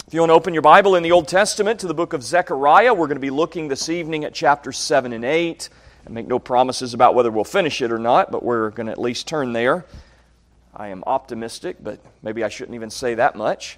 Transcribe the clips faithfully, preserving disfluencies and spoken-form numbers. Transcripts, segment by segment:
If you want to open your Bible in the Old Testament to the book of Zechariah, we're going to be looking this evening at chapters seven and eight. I make no promises about whether we'll finish it or not, but we're going to at least turn there. I am optimistic, but maybe I shouldn't even say that much.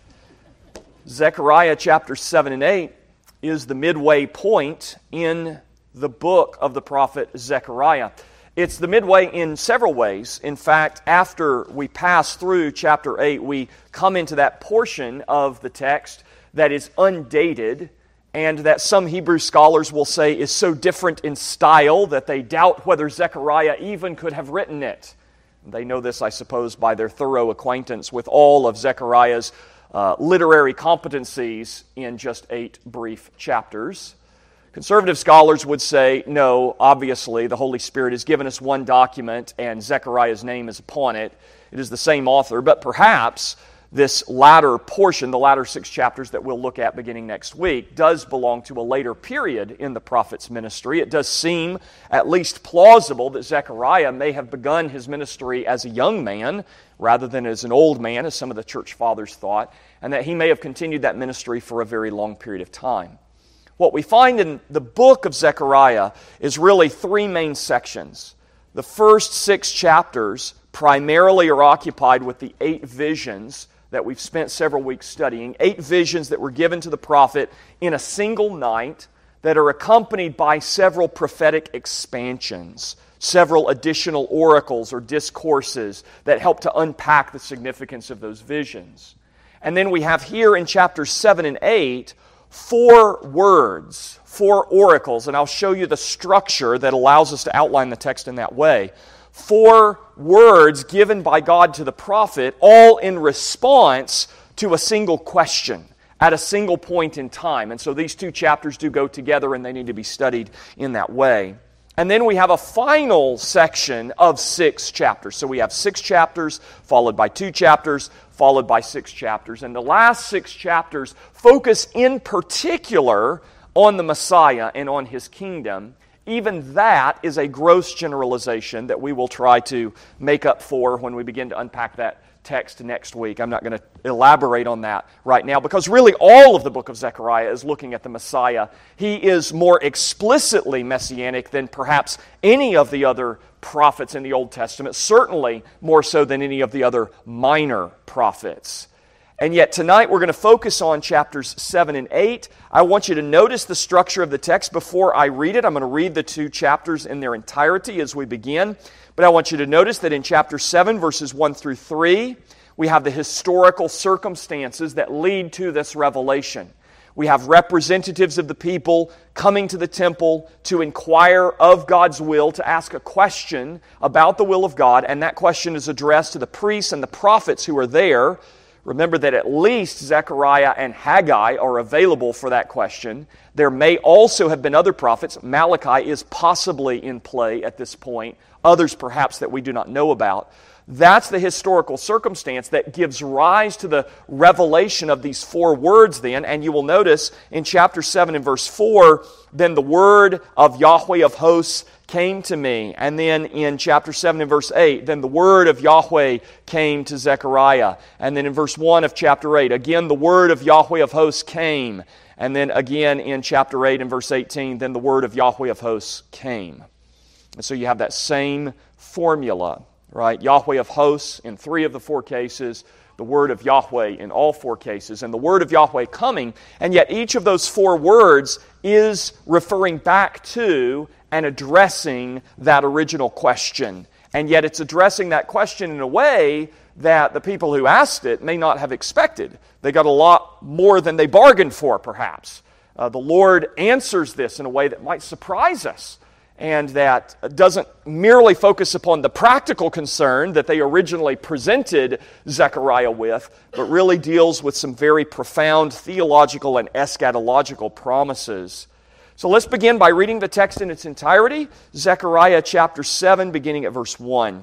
Zechariah chapters seven and eight is the midway point in the book of the prophet Zechariah. It's the midway in several ways. In fact, after we pass through chapter eight, we come into that portion of the text that is undated and that some Hebrew scholars will say is so different in style that they doubt whether Zechariah even could have written it. They know this, I suppose, by their thorough acquaintance with all of Zechariah's uh, literary competencies in just eight brief chapters. Conservative scholars would say, no, obviously, the Holy Spirit has given us one document and Zechariah's name is upon it. It is the same author, but perhaps this latter portion, the latter six chapters that we'll look at beginning next week, does belong to a later period in the prophet's ministry. It does seem at least plausible that Zechariah may have begun his ministry as a young man rather than as an old man, as some of the church fathers thought, and that he may have continued that ministry for a very long period of time. What we find in the book of Zechariah is really three main sections. The first six chapters primarily are occupied with the eight visions that we've spent several weeks studying, eight visions that were given to the prophet in a single night that are accompanied by several prophetic expansions, several additional oracles or discourses that help to unpack the significance of those visions. And then we have here in chapters seven and eight, four words, four oracles, and I'll show you the structure that allows us to outline the text in that way. Four words given by God to the prophet, all in response to a single question at a single point in time. And so these two chapters do go together and they need to be studied in that way. And then we have a final section of six chapters. So we have six chapters, followed by two chapters, followed by six chapters. And the last six chapters focus in particular on the Messiah and on His kingdom. Even that is a gross generalization that we will try to make up for when we begin to unpack that text next week. I'm not going to elaborate on that right now because really all of the book of Zechariah is looking at the Messiah. He is more explicitly messianic than perhaps any of the other prophets in the Old Testament, certainly more so than any of the other minor prophets. And yet tonight we're going to focus on chapters seven and eight. I want you to notice the structure of the text before I read it. I'm going to read the two chapters in their entirety as we begin. But I want you to notice that in chapter seven, verses one through three, we have the historical circumstances that lead to this revelation. We have representatives of the people coming to the temple to inquire of God's will, to ask a question about the will of God, and that question is addressed to the priests and the prophets who are there. Remember that at least Zechariah and Haggai are available for that question. There may also have been other prophets. Malachi is possibly in play at this point. Others perhaps that we do not know about. That's the historical circumstance that gives rise to the revelation of these four words then. And you will notice in chapter seven and verse four, then the word of Yahweh of hosts came to me. And then in chapter seven and verse eight, then the word of Yahweh came to Zechariah. And then in verse one of chapter eight, again the word of Yahweh of hosts came. And then again in chapter eight and verse eighteen, then the word of Yahweh of hosts came. And so you have that same formula, right? Yahweh of hosts in three of the four cases, the word of Yahweh in all four cases, and the word of Yahweh coming, and yet each of those four words is referring back to and addressing that original question. And yet it's addressing that question in a way that the people who asked it may not have expected. They got a lot more than they bargained for, perhaps. Uh, the Lord answers this in a way that might surprise us, and that doesn't merely focus upon the practical concern that they originally presented Zechariah with, but really deals with some very profound theological and eschatological promises. So let's begin by reading the text in its entirety, Zechariah chapter seven, beginning at verse one.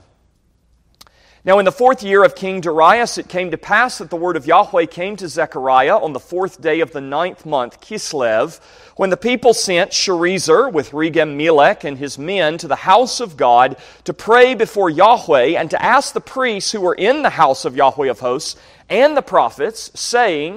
Now in the fourth year of King Darius, it came to pass that the word of Yahweh came to Zechariah on the fourth day of the ninth month, Kislev, when the people sent Sherezer with Regem-Melech and his men to the house of God to pray before Yahweh and to ask the priests who were in the house of Yahweh of hosts and the prophets, saying,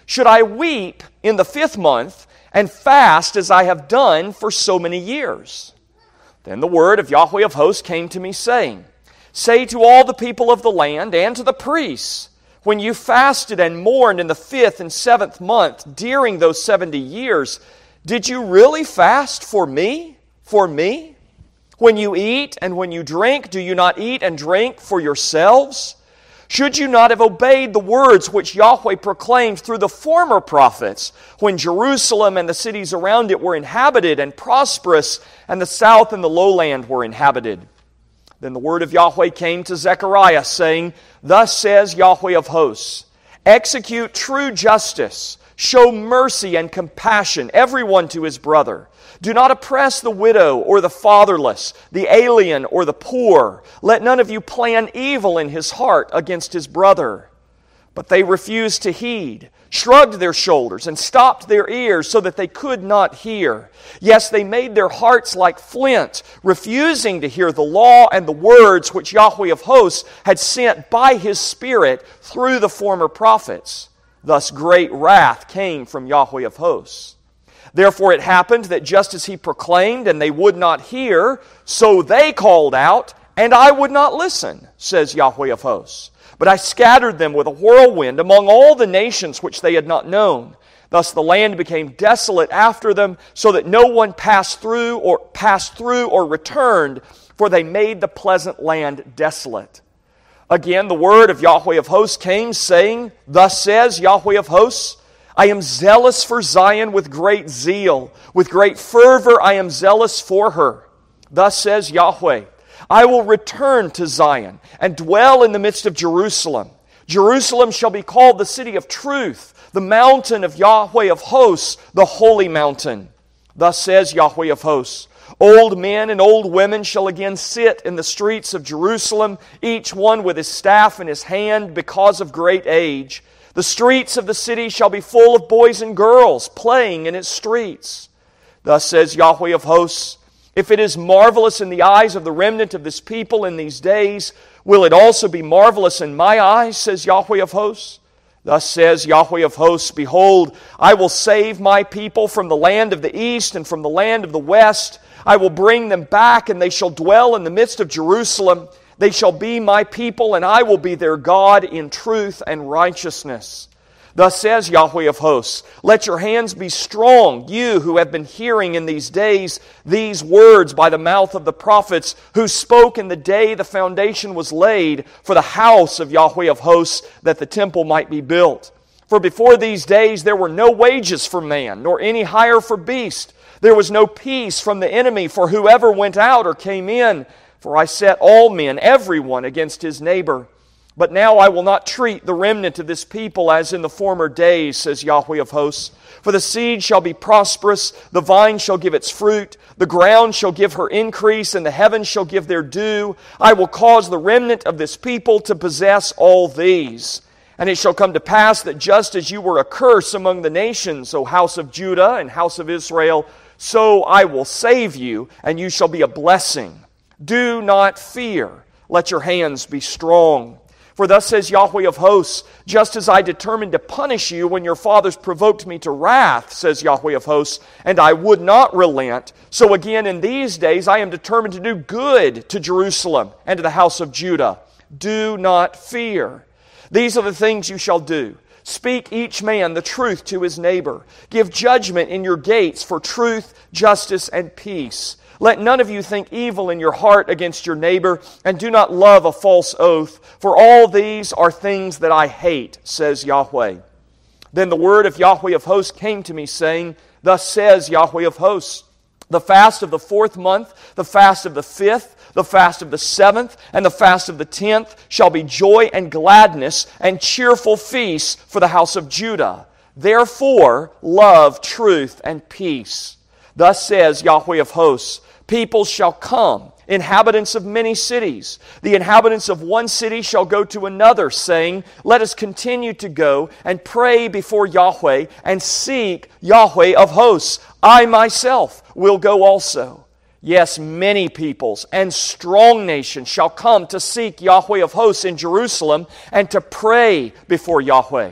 Should I weep in the fifth month and fast as I have done for so many years? Then the word of Yahweh of hosts came to me, saying, Say to all the people of the land and to the priests, when you fasted and mourned in the fifth and seventh month during those seventy years, did you really fast for me? For me? When you eat and when you drink, do you not eat and drink for yourselves? Should you not have obeyed the words which Yahweh proclaimed through the former prophets, when Jerusalem and the cities around it were inhabited and prosperous, and the south and the lowland were inhabited? Then the word of Yahweh came to Zechariah, saying, Thus says Yahweh of hosts, Execute true justice, show mercy and compassion, everyone to his brother. Do not oppress the widow or the fatherless, the alien or the poor. Let none of you plan evil in his heart against his brother. But they refused to heed, shrugged their shoulders, and stopped their ears so that they could not hear. Yes, they made their hearts like flint, refusing to hear the law and the words which Yahweh of hosts had sent by His Spirit through the former prophets. Thus great wrath came from Yahweh of hosts. Therefore it happened that just as He proclaimed and they would not hear, so they called out, and I would not listen, says Yahweh of hosts. But I scattered them with a whirlwind among all the nations which they had not known. Thus the land became desolate after them, so that no one passed through or passed through or returned, for they made the pleasant land desolate. Again, the word of Yahweh of hosts came, saying, Thus says Yahweh of hosts, I am zealous for Zion with great zeal. With great fervor I am zealous for her. Thus says Yahweh, I will return to Zion and dwell in the midst of Jerusalem. Jerusalem shall be called the city of truth, the mountain of Yahweh of hosts, the holy mountain. Thus says Yahweh of hosts, Old men and old women shall again sit in the streets of Jerusalem, each one with his staff in his hand because of great age. The streets of the city shall be full of boys and girls playing in its streets. Thus says Yahweh of hosts, If it is marvelous in the eyes of the remnant of this people in these days, will it also be marvelous in my eyes, says Yahweh of hosts? Thus says Yahweh of hosts, Behold, I will save my people from the land of the east and from the land of the west. I will bring them back, and they shall dwell in the midst of Jerusalem. They shall be my people, and I will be their God in truth and righteousness. Thus says Yahweh of hosts, Let your hands be strong, you who have been hearing in these days these words by the mouth of the prophets, who spoke in the day the foundation was laid for the house of Yahweh of hosts, that the temple might be built. For before these days there were no wages for man, nor any hire for beast. There was no peace from the enemy for whoever went out or came in. For I set all men, everyone, against his neighbor. But now I will not treat the remnant of this people as in the former days, says Yahweh of hosts. For the seed shall be prosperous, the vine shall give its fruit, the ground shall give her increase, and the heavens shall give their dew. I will cause the remnant of this people to possess all these. And it shall come to pass that just as you were a curse among the nations, O house of Judah and house of Israel, so I will save you, and you shall be a blessing. Do not fear, let your hands be strong. For thus says Yahweh of hosts, Just as I determined to punish you when your fathers provoked me to wrath, says Yahweh of hosts, and I would not relent, so again in these days I am determined to do good to Jerusalem and to the house of Judah. Do not fear. These are the things you shall do. Speak each man the truth to his neighbor. Give judgment in your gates for truth, justice, and peace. Let none of you think evil in your heart against your neighbor, and do not love a false oath, for all these are things that I hate, says Yahweh. Then the word of Yahweh of hosts came to me, saying, Thus says Yahweh of hosts, The fast of the fourth month, the fast of the fifth, the fast of the seventh, and the fast of the tenth shall be joy and gladness and cheerful feasts for the house of Judah. Therefore, love truth and peace. Thus says Yahweh of hosts, People shall come, inhabitants of many cities. The inhabitants of one city shall go to another, saying, Let us continue to go and pray before Yahweh and seek Yahweh of hosts. I myself will go also. Yes, many peoples and strong nations shall come to seek Yahweh of hosts in Jerusalem and to pray before Yahweh.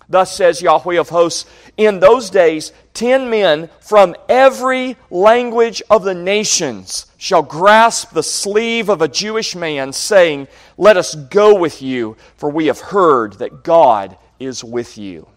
Thus says Yahweh of hosts, in those days ten men from every language of the nations shall grasp the sleeve of a Jewish man, saying, let us go with you, for we have heard that God is with you.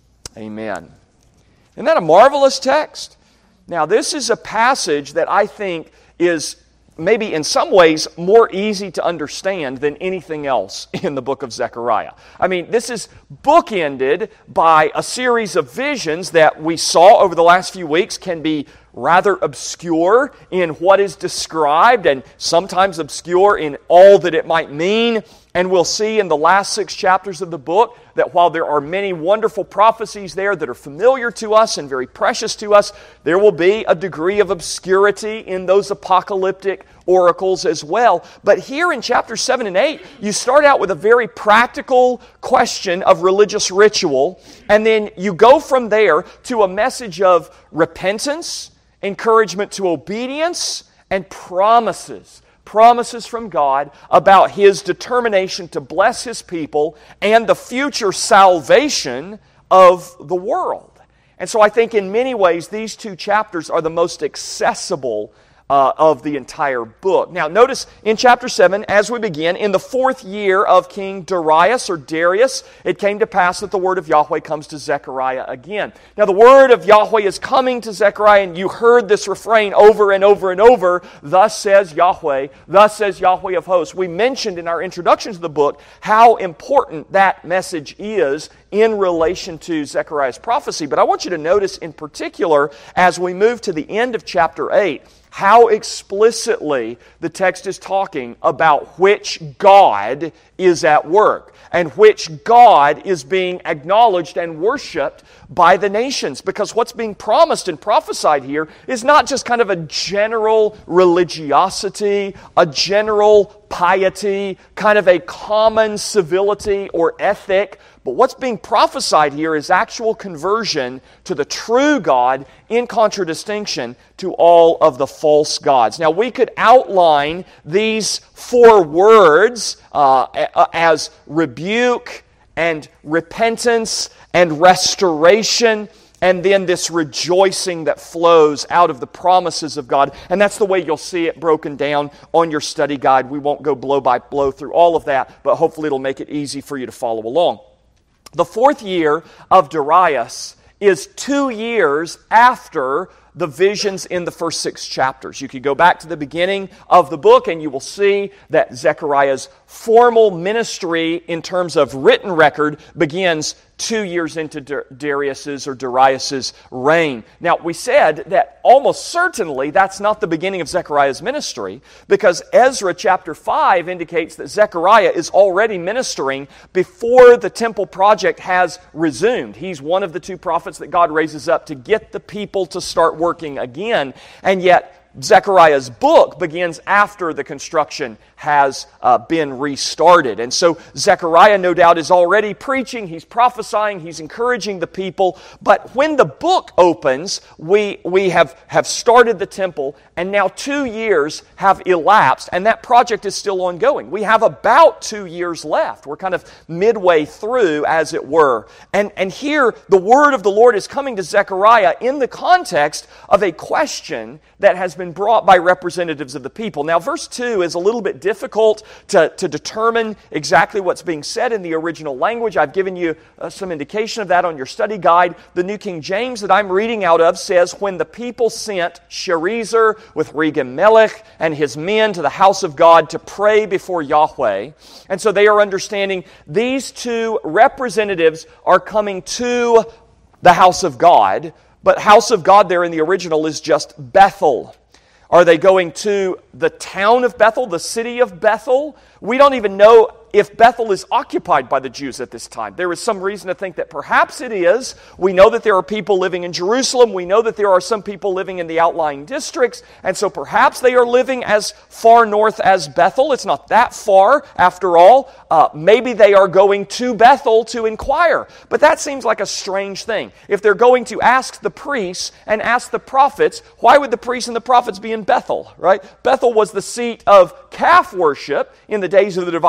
Amen. Isn't that a marvelous text? Now, this is a passage that I think is maybe in some ways more easy to understand than anything else in the book of Zechariah. I mean, this is bookended by a series of visions that we saw over the last few weeks can be rather obscure in what is described and sometimes obscure in all that it might mean. And we'll see in the last six chapters of the book that while there are many wonderful prophecies there that are familiar to us and very precious to us, there will be a degree of obscurity in those apocalyptic oracles as well. But here in chapters seven and eight, you start out with a very practical question of religious ritual, and then you go from there to a message of repentance, encouragement to obedience, and promises. Promises from God about His determination to bless His people and the future salvation of the world. And so I think in many ways these two chapters are the most accessible Uh, of the entire book. Now notice in chapter seven, as we begin, in the fourth year of King Darius or Darius, it came to pass that the word of Yahweh comes to Zechariah again. Now the word of Yahweh is coming to Zechariah, and you heard this refrain over and over and over, thus says Yahweh, thus says Yahweh of hosts. We mentioned in our introduction to the book how important that message is in relation to Zechariah's prophecy. But I want you to notice in particular, as we move to the end of chapter eight, how explicitly the text is talking about which God is at work and which God is being acknowledged and worshipped by the nations. Because what's being promised and prophesied here is not just kind of a general religiosity, a general piety, kind of a common civility or ethic, but what's being prophesied here is actual conversion to the true God in contradistinction to all of the false gods. Now, we could outline these four words uh, as rebuke and repentance and restoration, and then this rejoicing that flows out of the promises of God. And that's the way you'll see it broken down on your study guide. We won't go blow by blow through all of that, but hopefully it'll make it easy for you to follow along. The fourth year of Darius is two years after the visions in the first six chapters. You could go back to the beginning of the book and you will see that Zechariah's formal ministry in terms of written record begins two years into Darius's or Darius's reign. Now, we said that almost certainly that's not the beginning of Zechariah's ministry, because Ezra chapter five indicates that Zechariah is already ministering before the temple project has resumed. He's one of the two prophets that God raises up to get the people to start working again, and yet Zechariah's book begins after the construction has uh, been restarted. And so Zechariah, no doubt, is already preaching, he's prophesying, he's encouraging the people. But when the book opens, we, we have, have started the temple, and now two years have elapsed, and that project is still ongoing. We have about two years left. We're kind of midway through, as it were. And, and here, the word of the Lord is coming to Zechariah in the context of a question that has been brought by representatives of the people. Now, verse two is a little bit difficult to, to determine exactly what's being said in the original language. I've given you uh, some indication of that on your study guide. The New King James that I'm reading out of says, when the people sent Sherezer with Regem-Melech and his men to the house of God to pray before Yahweh. And so they are understanding these two representatives are coming to the house of God. But house of God there in the original is just Bethel. Are they going to the town of Bethel, the city of Bethel? We don't even know if Bethel is occupied by the Jews at this time. There is some reason to think that perhaps it is. We know that there are people living in Jerusalem. We know that there are some people living in the outlying districts. And so perhaps they are living as far north as Bethel. It's not that far, after all. Uh, maybe they are going to Bethel to inquire. But that seems like a strange thing. If they're going to ask the priests and ask the prophets, why would the priests and the prophets be in Bethel, right? Bethel was the seat of calf worship in the days of the divided kingdom.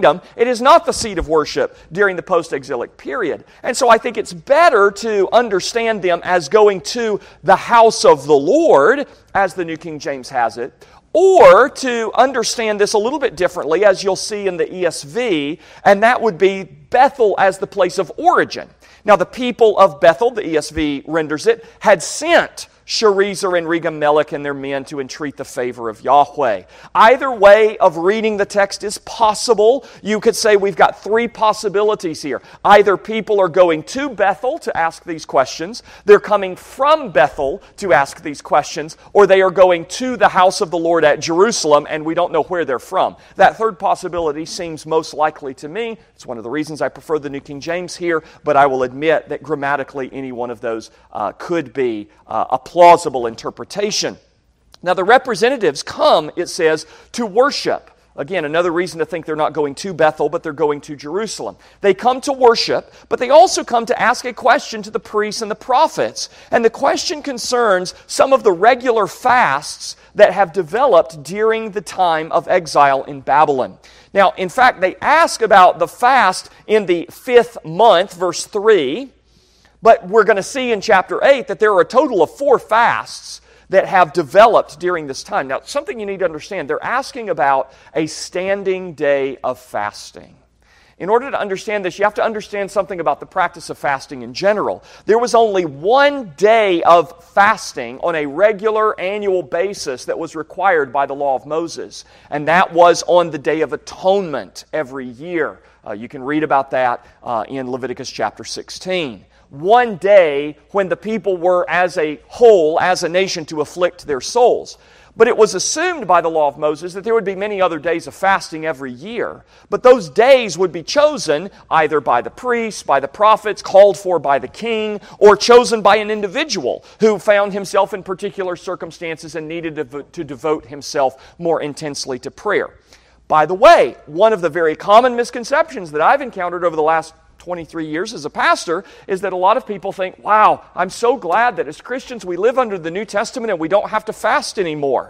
freedom, it is not the seat of worship during the post-exilic period. And so I think it's better to understand them as going to the house of the Lord, as the New King James has it, or to understand this a little bit differently, as you'll see in the E S V, and that would be Bethel as the place of origin. Now, the people of Bethel, the E S V renders it, had sent Sharezer and Regem-Melech and their men to entreat the favor of Yahweh. Either way of reading the text is possible. You could say we've got three possibilities here. Either people are going to Bethel to ask these questions, they're coming from Bethel to ask these questions, or they are going to the house of the Lord at Jerusalem, and we don't know where they're from. That third possibility seems most likely to me. It's one of the reasons I prefer the New King James here, but I will admit that grammatically any one of those uh, could be uh, a plausible interpretation. Now, the representatives come, it says, to worship. Again, another reason to think they're not going to Bethel, but they're going to Jerusalem. They come to worship, but they also come to ask a question to the priests and the prophets. And the question concerns some of the regular fasts that have developed during the time of exile in Babylon. Now, in fact, they ask about the fast in the fifth month, verse three, but we're going to see in chapter eight that there are a total of four fasts that have developed during this time. Now, something you need to understand, they're asking about a standing day of fasting. In order to understand this, you have to understand something about the practice of fasting in general. There was only one day of fasting on a regular annual basis that was required by the law of Moses, and that was on the Day of Atonement every year. Uh, you can read about that uh, in Leviticus chapter sixteen. One day when the people were as a whole, as a nation, to afflict their souls. But it was assumed by the law of Moses that there would be many other days of fasting every year. But those days would be chosen either by the priests, by the prophets, called for by the king, or chosen by an individual who found himself in particular circumstances and needed to, to devote himself more intensely to prayer. By the way, one of the very common misconceptions that I've encountered over the last twenty-three years as a pastor is that a lot of people think, wow, I'm so glad that as Christians we live under the New Testament and we don't have to fast anymore.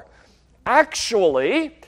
Actually,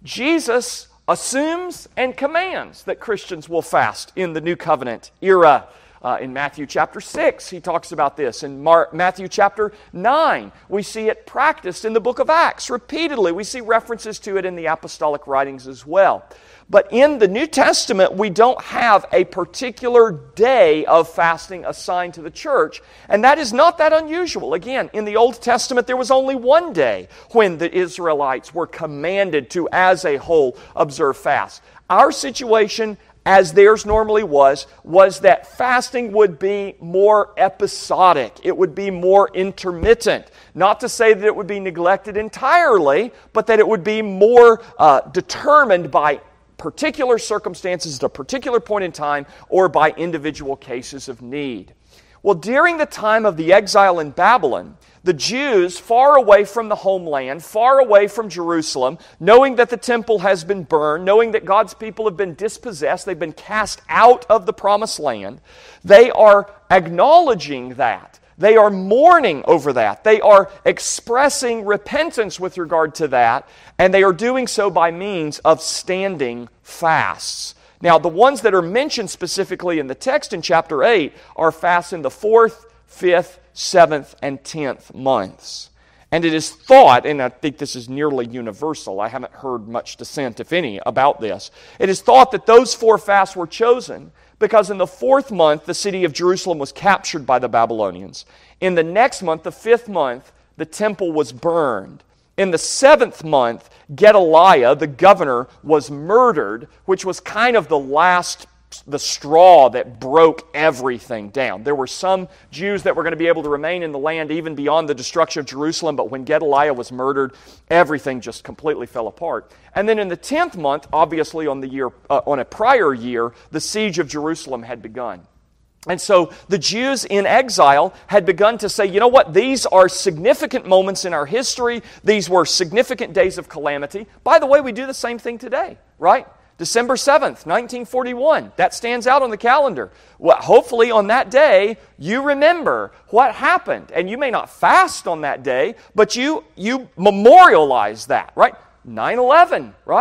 Jesus assumes and commands that Christians will fast in the New Covenant era. Uh, in Matthew chapter six, he talks about this. In Mar- Matthew chapter nine, we see it practiced in the book of Acts. Repeatedly, we see references to it in the apostolic writings as well. But in the New Testament, we don't have a particular day of fasting assigned to the church, and that is not that unusual. Again, in the Old Testament, there was only one day when the Israelites were commanded to, as a whole, observe fast. Our situation, as theirs normally was, was that fasting would be more episodic. It would be more intermittent. Not to say that it would be neglected entirely, but that it would be more uh, determined by particular circumstances at a particular point in time or by individual cases of need. Well, during the time of the exile in Babylon, the Jews, far away from the homeland, far away from Jerusalem, knowing that the temple has been burned, knowing that God's people have been dispossessed, they've been cast out of the promised land, they are acknowledging that. They are mourning over that. They are expressing repentance with regard to that, and they are doing so by means of standing fasts. Now, the ones that are mentioned specifically in the text in chapter eight are fasts in the fourth, fifth, seventh, and tenth months. And it is thought, and I think this is nearly universal, I haven't heard much dissent, if any, about this. It is thought that those four fasts were chosen because in the fourth month, the city of Jerusalem was captured by the Babylonians. In the next month, the fifth month, the temple was burned. In the seventh month, Gedaliah, the governor, was murdered, which was kind of the last, the straw that broke everything down. There were some Jews that were going to be able to remain in the land even beyond the destruction of Jerusalem, but when Gedaliah was murdered, everything just completely fell apart. And then in the tenth month, obviously on the year, uh, on a prior year, the siege of Jerusalem had begun. And so the Jews in exile had begun to say, you know what, these are significant moments in our history. These were significant days of calamity. By the way, we do the same thing today, right? December seventh, nineteen forty-one. That stands out on the calendar. Well, hopefully on that day, you remember what happened. And you may not fast on that day, but you, you memorialize that, right? nine eleven, right?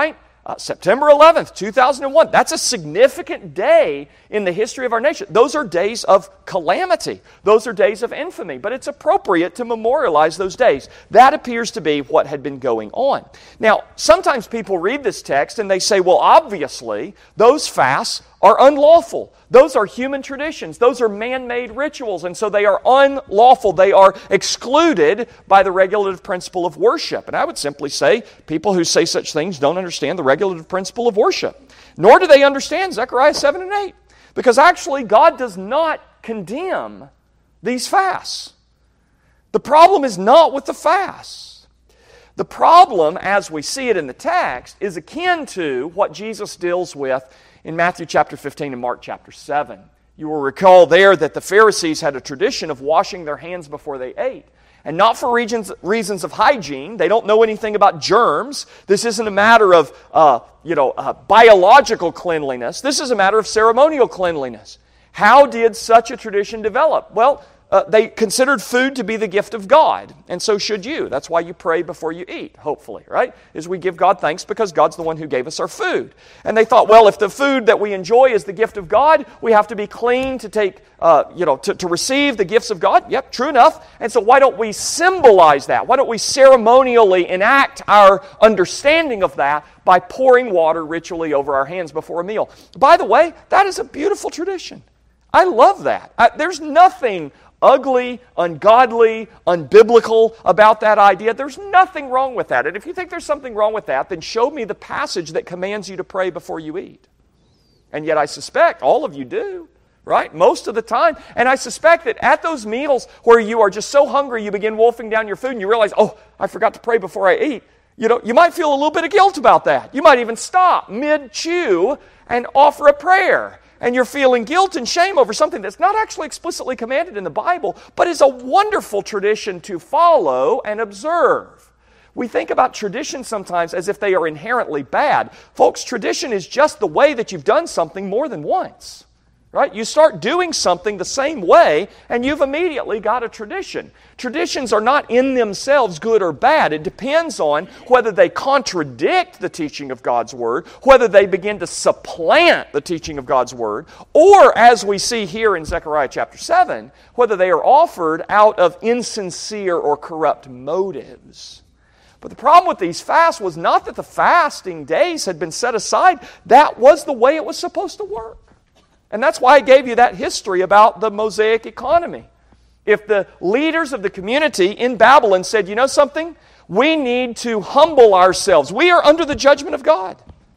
Uh, September eleventh, two thousand one. That's a significant day in the history of our nation. Those are days of calamity. Those are days of infamy. But it's appropriate to memorialize those days. That appears to be what had been going on. Now, sometimes people read this text and they say, well, obviously, those fasts are unlawful. Those are human traditions. Those are man-made rituals, and so they are unlawful. They are excluded by the regulative principle of worship. And I would simply say people who say such things don't understand the regulative principle of worship. Nor do they understand Zechariah seven and eight. Because actually, God does not condemn these fasts. The problem is not with the fasts. The problem, as we see it in the text, is akin to what Jesus deals with in Matthew chapter fifteen and Mark chapter seven. You will recall there that the Pharisees had a tradition of washing their hands before they ate. And not for reasons, reasons of hygiene. They don't know anything about germs. This isn't a matter of uh, you know, uh, biological cleanliness. This is a matter of ceremonial cleanliness. How did such a tradition develop? Well, Uh, they considered food to be the gift of God, and so should you. That's why you pray before you eat, hopefully, right? Is we give God thanks because God's the one who gave us our food. And they thought, well, if the food that we enjoy is the gift of God, we have to be clean to take, uh, you know, to, to receive the gifts of God. Yep, true enough. And so why don't we symbolize that? Why don't we ceremonially enact our understanding of that by pouring water ritually over our hands before a meal? By the way, that is a beautiful tradition. I love that. I, there's nothing ugly, ungodly, unbiblical about that idea. There's nothing wrong with that. And if you think there's something wrong with that, then show me the passage that commands you to pray before you eat. And yet I suspect all of you do, right? Most of the time. And I suspect that at those meals where you are just so hungry you begin wolfing down your food and you realize, oh, I forgot to pray before I eat. You know, you might feel a little bit of guilt about that. You might even stop mid-chew and offer a prayer. And you're feeling guilt and shame over something that's not actually explicitly commanded in the Bible, but is a wonderful tradition to follow and observe. We think about tradition sometimes as if they are inherently bad. Folks, tradition is just the way that you've done something more than once. Right? You start doing something the same way, and you've immediately got a tradition. Traditions are not in themselves good or bad. It depends on whether they contradict the teaching of God's Word, whether they begin to supplant the teaching of God's Word, or, as we see here in Zechariah chapter seven, whether they are offered out of insincere or corrupt motives. But the problem with these fasts was not that the fasting days had been set aside. That was the way it was supposed to work. And that's why I gave you that history about the Mosaic economy. If the leaders of the community in Babylon said, you know something? We need to humble ourselves. We are under the judgment of God.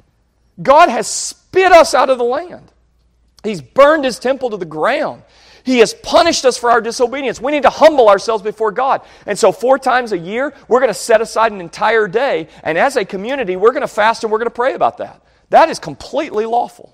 God has spit us out of the land. He's burned His temple to the ground. He has punished us for our disobedience. We need to humble ourselves before God. And so four times a year, we're going to set aside an entire day. And as a community, we're going to fast and we're going to pray about that. That is completely lawful.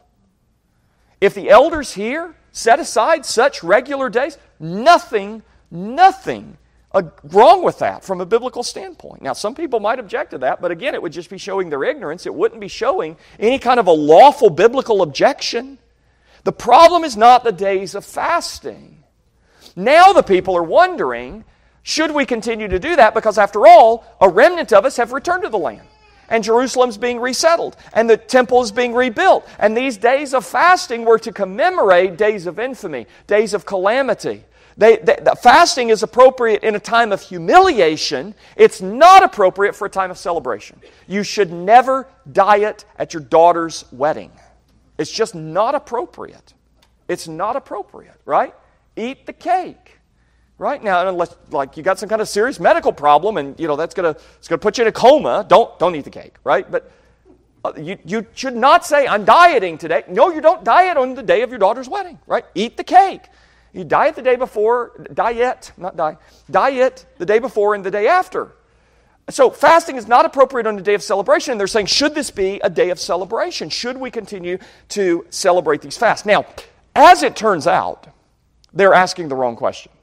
If the elders here set aside such regular days, nothing, nothing uh, wrong with that from a biblical standpoint. Now, some people might object to that, but again, it would just be showing their ignorance. It wouldn't be showing any kind of a lawful biblical objection. The problem is not the days of fasting. Now the people are wondering, should we continue to do that? Because after all, a remnant of us have returned to the land. And Jerusalem's being resettled, and the temple is being rebuilt. And these days of fasting were to commemorate days of infamy, days of calamity. They, they, the fasting is appropriate in a time of humiliation. It's not appropriate for a time of celebration. You should never diet at your daughter's wedding. It's just not appropriate. It's not appropriate, right? Eat the cake. Right now, unless like you got some kind of serious medical problem, and you know that's gonna it's gonna put you in a coma. Don't don't eat the cake, right? But uh, you you should not say I'm dieting today. No, you don't diet on the day of your daughter's wedding, right? Eat the cake. You diet the day before, diet, not die, diet the day before and the day after. So fasting is not appropriate on the day of celebration. And they're saying, should this be a day of celebration? Should we continue to celebrate these fasts? Now, as it turns out, they're asking the wrong question.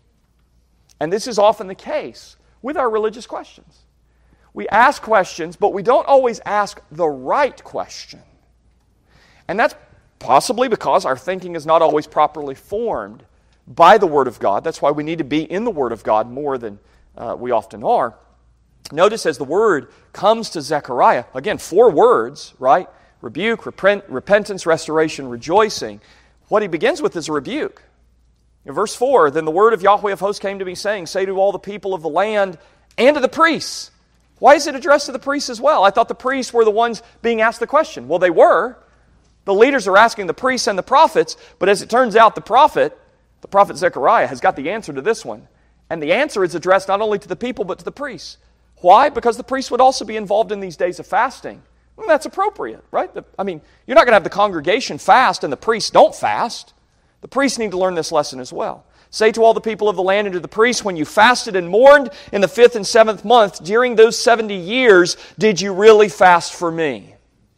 And this is often the case with our religious questions. We ask questions, but we don't always ask the right question. And that's possibly because our thinking is not always properly formed by the Word of God. That's why we need to be in the Word of God more than uh, we often are. Notice as the word comes to Zechariah, again, four words, right? Rebuke, repent, repentance, restoration, rejoicing. What he begins with is a rebuke. In verse four, then the word of Yahweh of hosts came to me, saying, say to all the people of the land and to the priests. Why is it addressed to the priests as well? I thought the priests were the ones being asked the question. Well, they were. The leaders are asking the priests and the prophets, but as it turns out, the prophet, the prophet Zechariah, has got the answer to this one. And the answer is addressed not only to the people, but to the priests. Why? Because the priests would also be involved in these days of fasting. Well, that's appropriate, right? The, I mean, you're not going to have the congregation fast and the priests don't fast. The priests need to learn this lesson as well. Say to all the people of the land and to the priests, when you fasted and mourned in the fifth and seventh month, during those seventy years, did you really fast for me?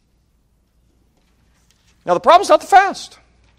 Now, the problem's not the fast.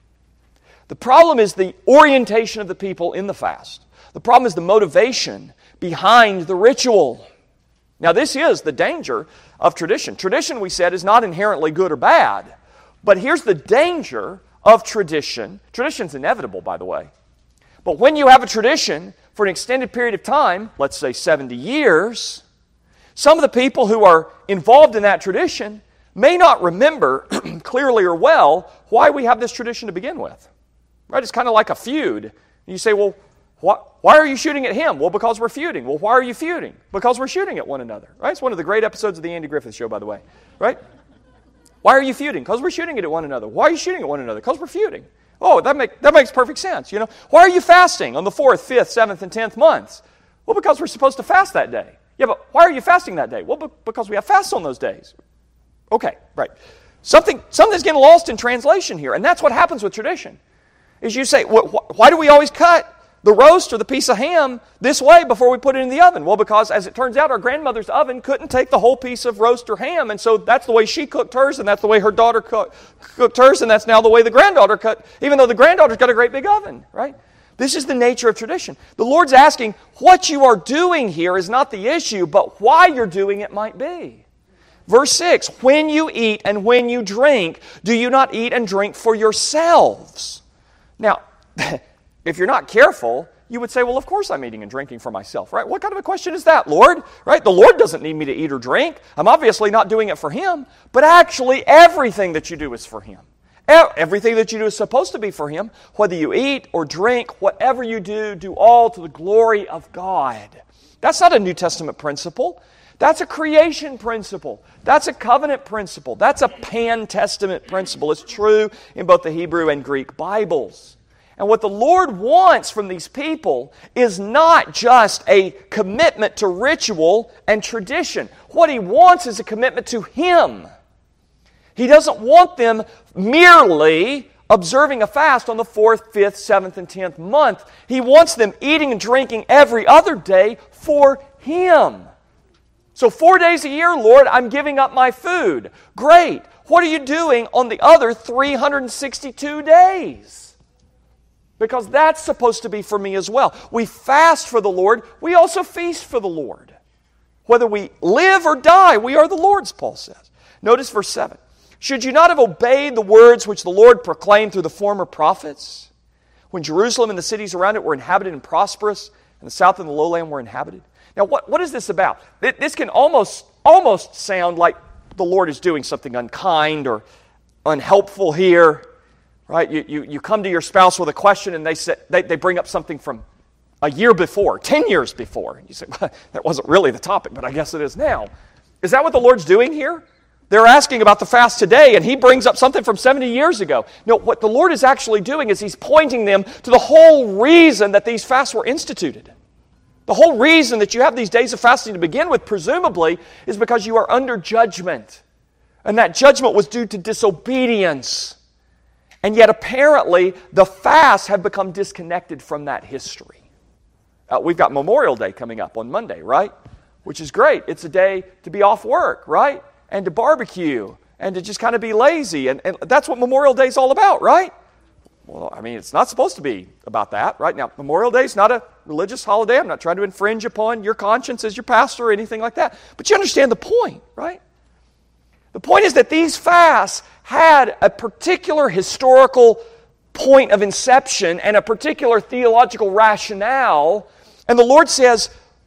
The problem is the orientation of the people in the fast. The problem is the motivation behind the ritual. Now, this is the danger of tradition. Tradition, we said, is not inherently good or bad. But here's the danger of tradition. Tradition's inevitable, by the way. But when you have a tradition for an extended period of time, let's say seventy years, some of the people who are involved in that tradition may not remember clearly or well why we have this tradition to begin with. Right? It's kind of like a feud. You say, well, why, why are you shooting at him? Well, because we're feuding. Well, why are you feuding? Because we're shooting at one another. Right? It's one of the great episodes of the Andy Griffith Show, by the way. Right? Why are you feuding? Because we're shooting at one another. Why are you shooting at one another? Because we're feuding. Oh, that, make, that makes perfect sense. You know, why are you fasting on the fourth, fifth, seventh, and tenth months? Well, because we're supposed to fast that day. Yeah, but why are you fasting that day? Well, be- because we have fasts on those days. Okay, right. Something, something's getting lost in translation here, and that's what happens with tradition. Is you say, wh- wh- why do we always cut the roast or the piece of ham this way before we put it in the oven? Well, because as it turns out, our grandmother's oven couldn't take the whole piece of roast or ham, and so that's the way she cooked hers, and that's the way her daughter cook, cooked hers, and that's now the way the granddaughter cut, even though the granddaughter's got a great big oven, right? This is the nature of tradition. The Lord's asking, what you are doing here is not the issue, but why you're doing it might be. Verse six, when you eat and when you drink, do you not eat and drink for yourselves? Now, if you're not careful, you would say, well, of course I'm eating and drinking for myself, right? What kind of a question is that, Lord? Right? The Lord doesn't need me to eat or drink. I'm obviously not doing it for Him, but actually everything that you do is for Him. Everything that you do is supposed to be for Him. Whether you eat or drink, whatever you do, do all to the glory of God. That's not a New Testament principle. That's a creation principle. That's a covenant principle. That's a pan-testament principle. It's true in both the Hebrew and Greek Bibles. And what the Lord wants from these people is not just a commitment to ritual and tradition. What He wants is a commitment to Him. He doesn't want them merely observing a fast on the fourth, fifth, seventh, and tenth month. He wants them eating and drinking every other day for Him. So four days a year, Lord, I'm giving up my food. Great. What are you doing on the other three hundred sixty-two days? Because that's supposed to be for me as well. We fast for the Lord. We also feast for the Lord. Whether we live or die, we are the Lord's, Paul says. Notice verse seven. Should you not have obeyed the words which the Lord proclaimed through the former prophets, when Jerusalem and the cities around it were inhabited and prosperous, and the south and the lowland were inhabited? Now, what, what is this about? This can almost, almost sound like the Lord is doing something unkind or unhelpful here, right? You, you, you come to your spouse with a question and they, say, they, they bring up something from a year before, ten years before. You say, well, that wasn't really the topic, but I guess it is now. Is that what the Lord's doing here? They're asking about the fast today, and He brings up something from seventy years ago. No, what the Lord is actually doing is He's pointing them to the whole reason that these fasts were instituted. The whole reason that you have these days of fasting to begin with, presumably, is because you are under judgment. And that judgment was due to disobedience. And yet, apparently, the fasts have become disconnected from that history. Uh, we've got Memorial Day coming up on Monday, right? Which is great. It's a day to be off work, right? And to barbecue, and to just kind of be lazy. And, and that's what Memorial Day is all about, right? Well, I mean, it's not supposed to be about that, right? Now, Memorial Day is not a religious holiday. I'm not trying to infringe upon your conscience as your pastor or anything like that. But you understand the point, right? The point is that these fasts had a particular historical point of inception and a particular theological rationale. And the Lord says,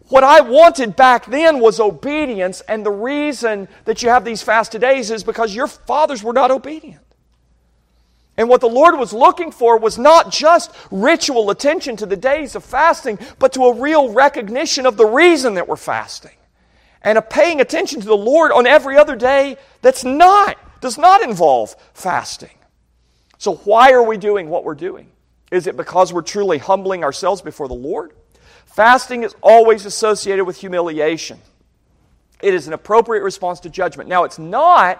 What I wanted back then was obedience, and the reason that you have these fasted days is because your fathers were not obedient. And what the Lord was looking for was not just ritual attention to the days of fasting, but to a real recognition of the reason that we're fasting. And a paying attention to the Lord on every other day that's not, does not involve fasting. So why are we doing what we're doing? Is it because we're truly humbling ourselves before the Lord? Fasting is always associated with humiliation. It is an appropriate response to judgment. Now, it's not,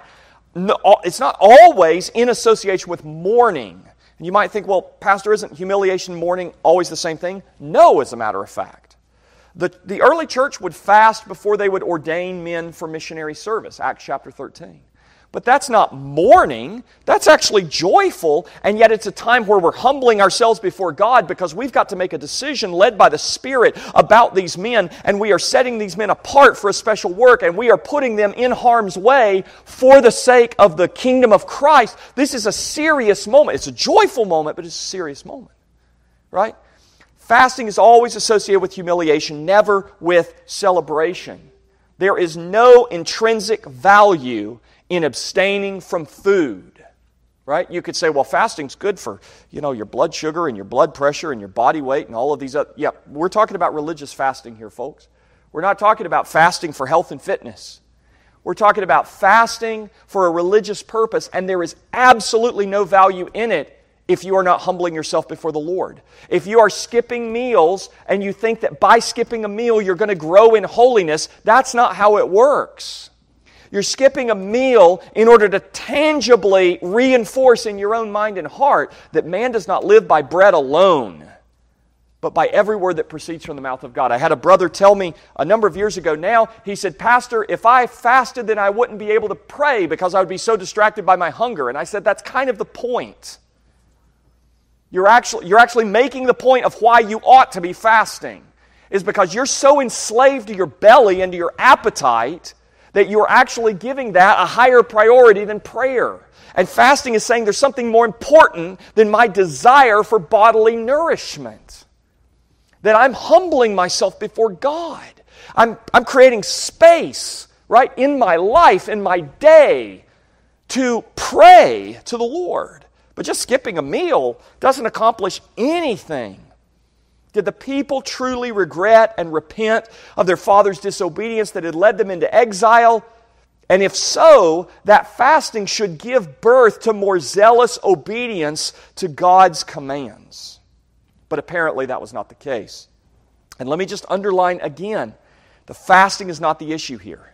it's not always in association with mourning. And you might think, well, Pastor, isn't humiliation and mourning always the same thing? No, as a matter of fact. The, the early church would fast before they would ordain men for missionary service, Acts chapter thirteen. But that's not mourning, that's actually joyful, and yet it's a time where we're humbling ourselves before God because we've got to make a decision led by the Spirit about these men, and we are setting these men apart for a special work, and we are putting them in harm's way for the sake of the kingdom of Christ. This is a serious moment. It's a joyful moment, but it's a serious moment, right? Fasting is always associated with humiliation, never with celebration. There is no intrinsic value in abstaining from food, right? You could say, well, fasting's good for, you know, your blood sugar and your blood pressure and your body weight and all of these other... Yeah, we're talking about religious fasting here, folks. We're not talking about fasting for health and fitness. We're talking about fasting for a religious purpose, and there is absolutely no value in it if you are not humbling yourself before the Lord. If you are skipping meals and you think that by skipping a meal you're going to grow in holiness, that's not how it works. You're skipping a meal in order to tangibly reinforce in your own mind and heart that man does not live by bread alone, but by every word that proceeds from the mouth of God. I had a brother tell me a number of years ago now, he said, Pastor, if I fasted, then I wouldn't be able to pray because I would be so distracted by my hunger. And I said, that's kind of the point. You're actually, you're actually making the point of why you ought to be fasting, is because you're so enslaved to your belly and to your appetite that you're actually giving that a higher priority than prayer. And fasting is saying there's something more important than my desire for bodily nourishment. That I'm humbling myself before God. I'm, I'm creating space, right, in my life, in my day, to pray to the Lord. But just skipping a meal doesn't accomplish anything. Did the people truly regret and repent of their father's disobedience that had led them into exile? And if so, that fasting should give birth to more zealous obedience to God's commands. But apparently that was not the case. And let me just underline again, the fasting is not the issue here.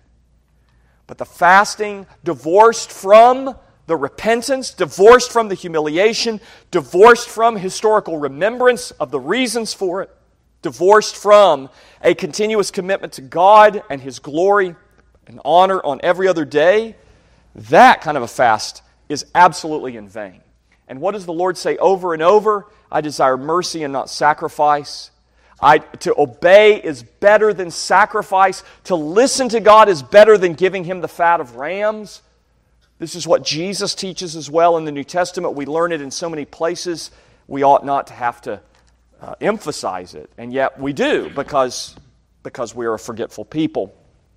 But the fasting divorced from the repentance, divorced from the humiliation, divorced from historical remembrance of the reasons for it, divorced from a continuous commitment to God and His glory and honor on every other day, that kind of a fast is absolutely in vain. And what does the Lord say over and over? I desire mercy and not sacrifice. I, to obey is better than sacrifice. To listen to God is better than giving Him the fat of rams. This is what Jesus teaches as well in the New Testament. We learn it in so many places. We ought not to have to uh, emphasize it. And yet we do because, because we are a forgetful people.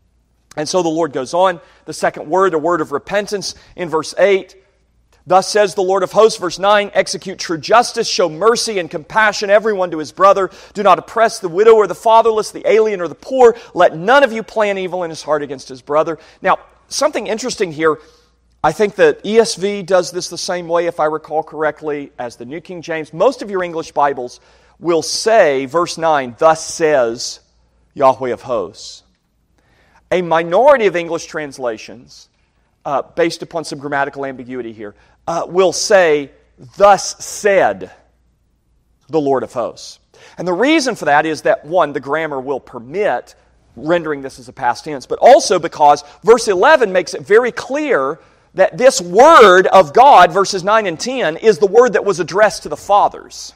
And so the Lord goes on. The second word, a word of repentance in verse eight. Thus says the Lord of hosts, verse nine, execute true justice, show mercy and compassion everyone to his brother. Do not oppress the widow or the fatherless, the alien or the poor. Let none of you plan evil in his heart against his brother. Now, something interesting here. I think that E S V does this the same way, if I recall correctly, as the New King James. Most of your English Bibles will say, verse nine, thus says Yahweh of hosts. A minority of English translations, uh, based upon some grammatical ambiguity here, uh, will say, thus said the Lord of hosts. And the reason for that is that, one, the grammar will permit rendering this as a past tense, but also because verse eleven makes it very clear that this word of God, verses nine and ten, is the word that was addressed to the fathers.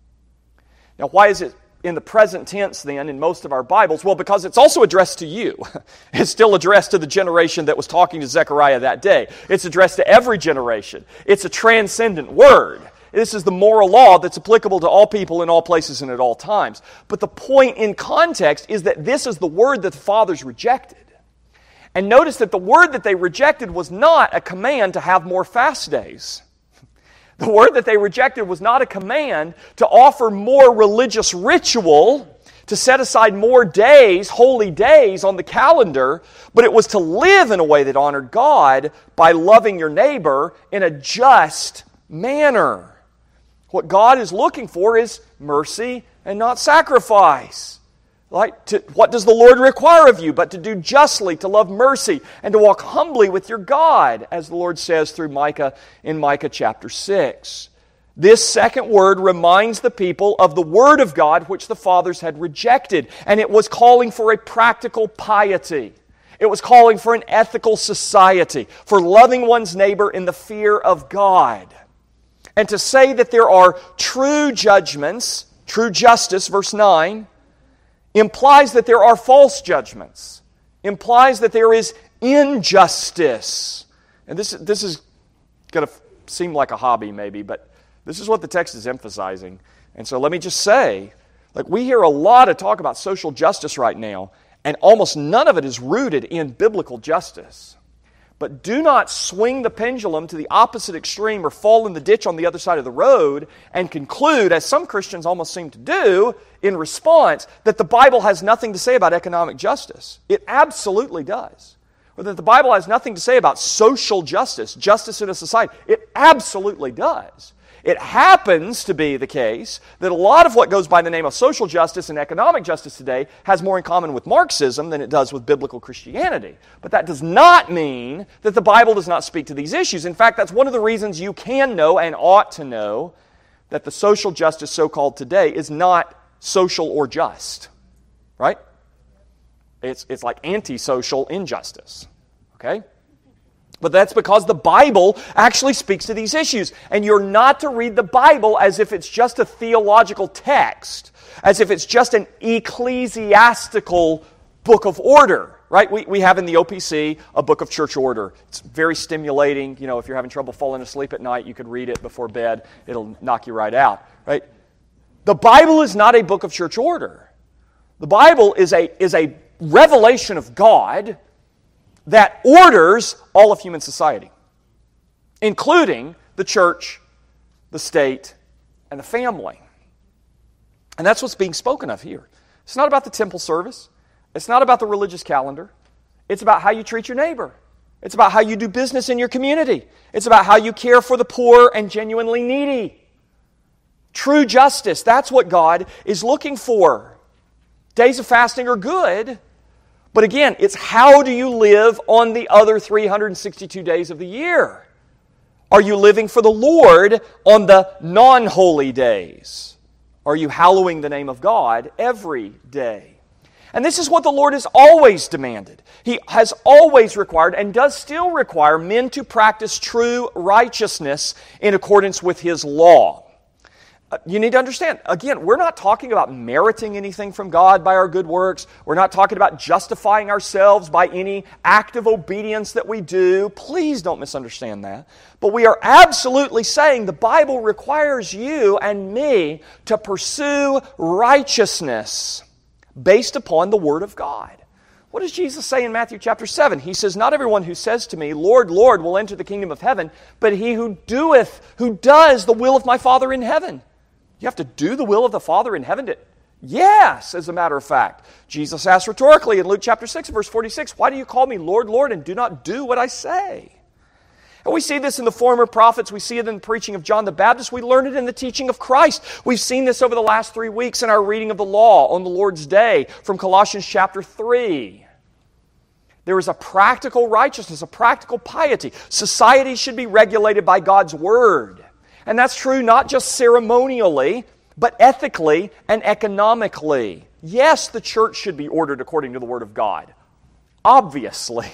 Now, why is it in the present tense then in most of our Bibles? Well, because it's also addressed to you. It's still addressed to the generation that was talking to Zechariah that day. It's addressed to every generation. It's a transcendent word. This is the moral law that's applicable to all people in all places and at all times. But the point in context is that this is the word that the fathers rejected. And notice that the word that they rejected was not a command to have more fast days. The word that they rejected was not a command to offer more religious ritual, to set aside more days, holy days on the calendar, but it was to live in a way that honored God by loving your neighbor in a just manner. What God is looking for is mercy and not sacrifice. Like, to, what does the Lord require of you but to do justly, to love mercy, and to walk humbly with your God, as the Lord says through Micah in Micah chapter six. This second word reminds the people of the Word of God which the fathers had rejected, and it was calling for a practical piety. It was calling for an ethical society, for loving one's neighbor in the fear of God. And to say that there are true judgments, true justice, verse nine, implies that there are false judgments, implies that there is injustice. And this, this is going to seem like a hobby maybe, but this is what the text is emphasizing. And so let me just say, like, we hear a lot of talk about social justice right now, and almost none of it is rooted in biblical justice. But do not swing the pendulum to the opposite extreme or fall in the ditch on the other side of the road and conclude, as some Christians almost seem to do in response, that the Bible has nothing to say about economic justice. It absolutely does. Or that the Bible has nothing to say about social justice, justice in a society. It absolutely does. It happens to be the case that a lot of what goes by the name of social justice and economic justice today has more in common with Marxism than it does with biblical Christianity. But that does not mean that the Bible does not speak to these issues. In fact, that's one of the reasons you can know and ought to know that the social justice so-called today is not social or just. Right? It's, it's like anti-social injustice. Okay? But that's because the Bible actually speaks to these issues. And you're not to read the Bible as if it's just a theological text, as if it's just an ecclesiastical book of order. Right? We, we have in the O P C a book of church order. It's very stimulating. You know, if you're having trouble falling asleep at night, you could read it before bed. It'll knock you right out. Right? The Bible is not a book of church order. The Bible is a, is a revelation of God that orders all of human society, including the church, the state, and the family. And that's what's being spoken of here. It's not about the temple service. It's not about the religious calendar. It's about how you treat your neighbor. It's about how you do business in your community. It's about how you care for the poor and genuinely needy. True justice, that's what God is looking for. Days of fasting are good. But again, it's how do you live on the other three hundred sixty-two days of the year? Are you living for the Lord on the non-holy days? Are you hallowing the name of God every day? And this is what the Lord has always demanded. He has always required and does still require men to practice true righteousness in accordance with His law. You need to understand, again, we're not talking about meriting anything from God by our good works. We're not talking about justifying ourselves by any act of obedience that we do. Please don't misunderstand that. But we are absolutely saying the Bible requires you and me to pursue righteousness based upon the Word of God. What does Jesus say in Matthew chapter seven? He says, "Not everyone who says to me, 'Lord, Lord,' will enter the kingdom of heaven, but he who doeth, who does the will of my Father in heaven." You have to do the will of the Father in heaven to... Yes, as a matter of fact. Jesus asked rhetorically in Luke chapter six, verse forty-six, "Why do you call me Lord, Lord, and do not do what I say?" And we see this in the former prophets. We see it in the preaching of John the Baptist. We learn it in the teaching of Christ. We've seen this over the last three weeks in our reading of the law on the Lord's Day from Colossians chapter three. There is a practical righteousness, a practical piety. Society should be regulated by God's Word. And that's true not just ceremonially, but ethically and economically. Yes, the church should be ordered according to the Word of God. Obviously.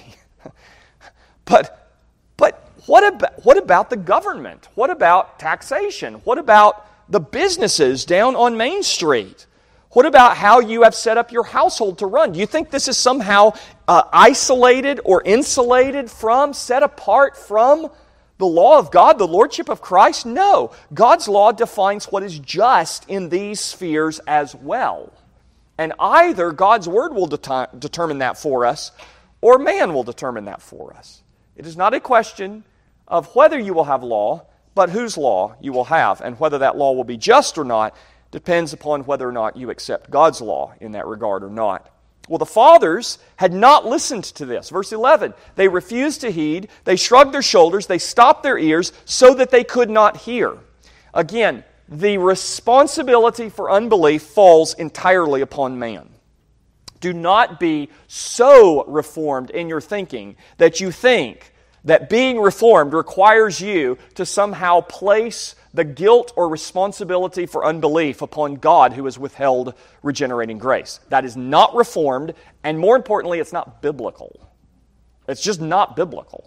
but but what about, what about the government? What about taxation? What about the businesses down on Main Street? What about how you have set up your household to run? Do you think this is somehow uh, isolated or insulated from, set apart from The law of God, the lordship of Christ? No. God's law defines what is just in these spheres as well. And either God's Word will de- determine that for us, or man will determine that for us. It is not a question of whether you will have law, but whose law you will have. And whether that law will be just or not depends upon whether or not you accept God's law in that regard or not. Well, the fathers had not listened to this. Verse eleven, they refused to heed, they shrugged their shoulders, they stopped their ears so that they could not hear. Again, the responsibility for unbelief falls entirely upon man. Do not be so reformed in your thinking that you think that being reformed requires you to somehow place the guilt or responsibility for unbelief upon God who has withheld regenerating grace. That is not reformed, and more importantly, it's not biblical. It's just not biblical.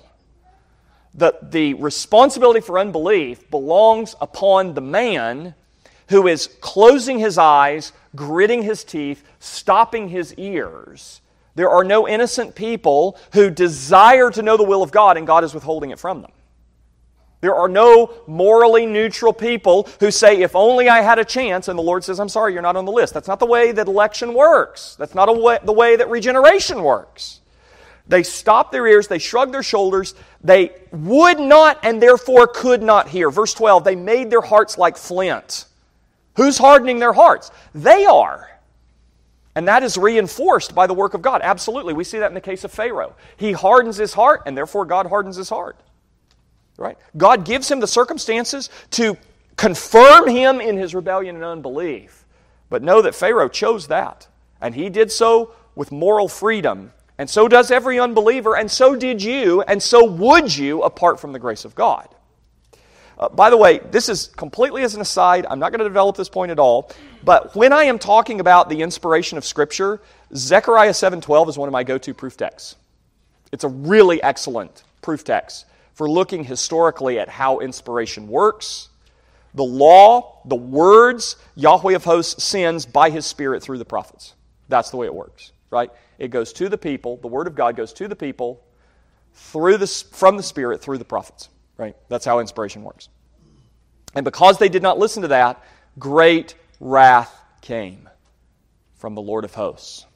The, the responsibility for unbelief belongs upon the man who is closing his eyes, gritting his teeth, stopping his ears. There are no innocent people who desire to know the will of God, and God is withholding it from them. There are no morally neutral people who say, if only I had a chance, and the Lord says, I'm sorry, you're not on the list. That's not the way that election works. That's not a way, the way that regeneration works. They stopped their ears, they shrugged their shoulders, they would not and therefore could not hear. Verse twelve, they made their hearts like flint. Who's hardening their hearts? They are. And that is reinforced by the work of God. Absolutely. We see that in the case of Pharaoh. He hardens his heart, and therefore God hardens his heart. Right? God gives him the circumstances to confirm him in his rebellion and unbelief. But know that Pharaoh chose that. And he did so with moral freedom. And so does every unbeliever. And so did you. And so would you apart from the grace of God. Uh, by the way, this is completely as an aside. I'm not going to develop this point at all. But when I am talking about the inspiration of Scripture, Zechariah seven twelve is one of my go-to proof texts. It's a really excellent proof text for looking historically at how inspiration works. The law, the words, Yahweh of hosts sends by His Spirit through the prophets. That's the way it works, right? It goes to the people. The Word of God goes to the people through the, from the Spirit through the prophets, right? That's how inspiration works. And because they did not listen to that, great wrath came from the Lord of hosts.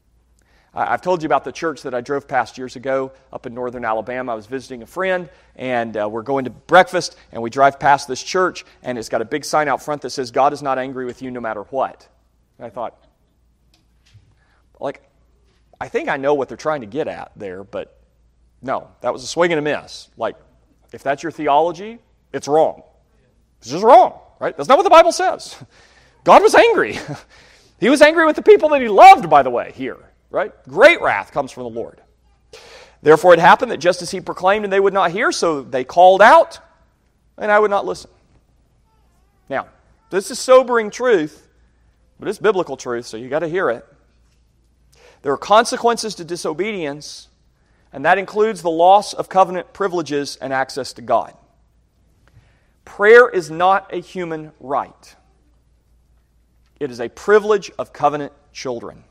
I've told you about the church that I drove past years ago up in northern Alabama. I was visiting a friend, and uh, we're going to breakfast, and we drive past this church, and it's got a big sign out front that says, God is not angry with you no matter what. And I thought, like, I think I know what they're trying to get at there, but no, that was a swing and a miss. Like, if that's your theology, it's wrong. It's just wrong, right? That's not what the Bible says. God was angry. He was angry with the people that He loved, by the way, here. Right? Great wrath comes from the Lord. Therefore it happened that just as He proclaimed and they would not hear, so they called out and I would not listen. Now, this is sobering truth, but it's biblical truth, so you got to hear it. There are consequences to disobedience, and that includes the loss of covenant privileges and access to God. Prayer is not a human right. It is a privilege of covenant children.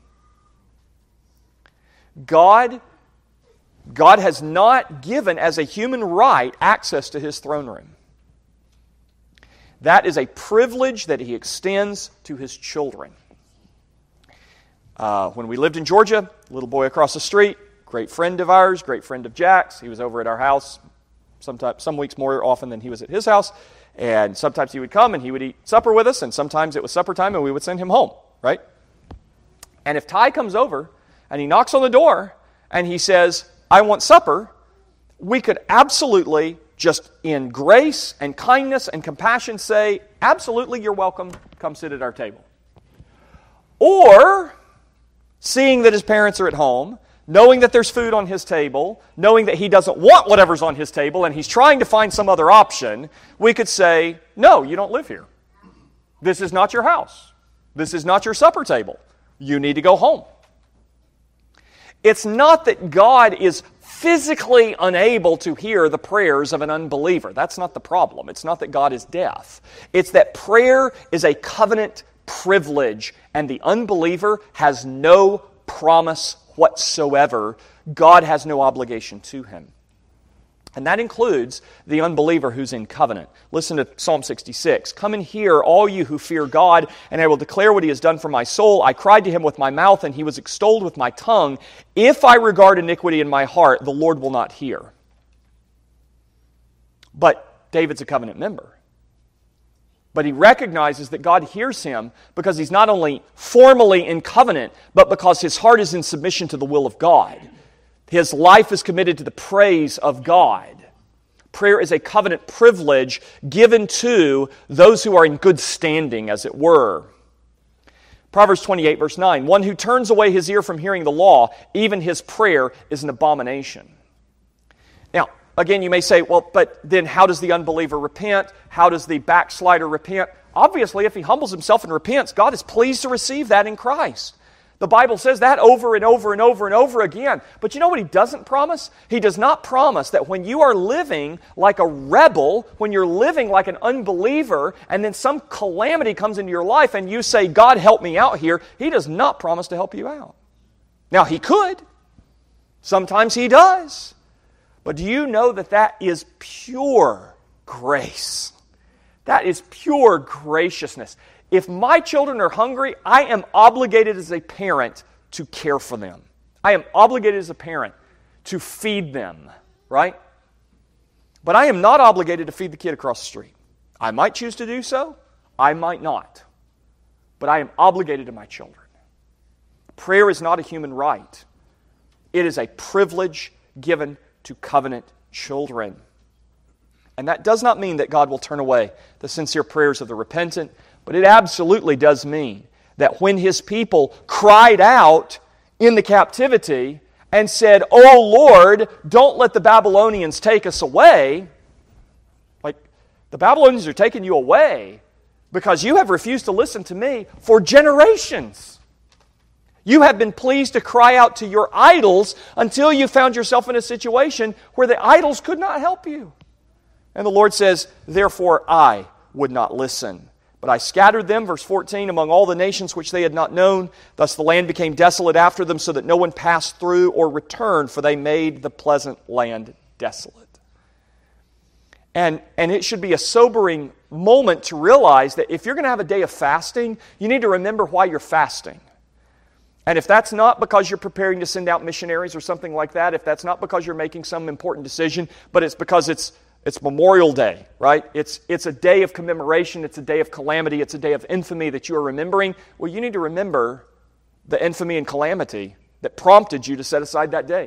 God, God has not given as a human right access to His throne room. That is a privilege that He extends to His children. Uh, when we lived in Georgia, a little boy across the street, great friend of ours, great friend of Jack's. He was over at our house sometimes, some weeks more often than he was at his house. And sometimes he would come and he would eat supper with us, and sometimes it was supper time and we would send him home, right? And if Ty comes over and he knocks on the door and he says, I want supper, we could absolutely just in grace and kindness and compassion say, absolutely, you're welcome, come sit at our table. Or, seeing that his parents are at home, knowing that there's food on his table, knowing that he doesn't want whatever's on his table and he's trying to find some other option, we could say, no, you don't live here. This is not your house. This is not your supper table. You need to go home. It's not that God is physically unable to hear the prayers of an unbeliever. That's not the problem. It's not that God is deaf. It's that prayer is a covenant privilege, and the unbeliever has no promise whatsoever. God has no obligation to him. And that includes the unbeliever who's in covenant. Listen to Psalm sixty-six. Come and hear, all you who fear God, and I will declare what He has done for my soul. I cried to Him with my mouth, and He was extolled with my tongue. If I regard iniquity in my heart, the Lord will not hear. But David's a covenant member. But he recognizes that God hears him because he's not only formally in covenant, but because his heart is in submission to the will of God. His life is committed to the praise of God. Prayer is a covenant privilege given to those who are in good standing, as it were. Proverbs twenty-eight, verse nine, one who turns away his ear from hearing the law, even his prayer is an abomination. Now, again, you may say, well, but then how does the unbeliever repent? How does the backslider repent? Obviously, if he humbles himself and repents, God is pleased to receive that in Christ. The Bible says that over and over and over and over again. But you know what He doesn't promise? He does not promise that when you are living like a rebel, when you're living like an unbeliever, and then some calamity comes into your life and you say, God, help me out here, He does not promise to help you out. Now, He could. Sometimes He does. But do you know that that is pure grace? That is pure graciousness. If my children are hungry, I am obligated as a parent to care for them. I am obligated as a parent to feed them, right? But I am not obligated to feed the kid across the street. I might choose to do so. I might not. But I am obligated to my children. Prayer is not a human right. It is a privilege given to covenant children. And that does not mean that God will turn away the sincere prayers of the repentant, but it absolutely does mean that when His people cried out in the captivity and said, "Oh Lord, don't let the Babylonians take us away," like, the Babylonians are taking you away because you have refused to listen to me for generations. You have been pleased to cry out to your idols until you found yourself in a situation where the idols could not help you. And the Lord says, "Therefore I would not listen. But I scattered them," verse fourteen, "among all the nations which they had not known. Thus the land became desolate after them, so that no one passed through or returned, for they made the pleasant land desolate." And, and it should be a sobering moment to realize that if you're going to have a day of fasting, you need to remember why you're fasting. And if that's not because you're preparing to send out missionaries or something like that, if that's not because you're making some important decision, but it's because it's It's Memorial Day, right? It's, it's a day of commemoration. It's a day of calamity. It's a day of infamy that you are remembering. Well, you need to remember the infamy and calamity that prompted you to set aside that day.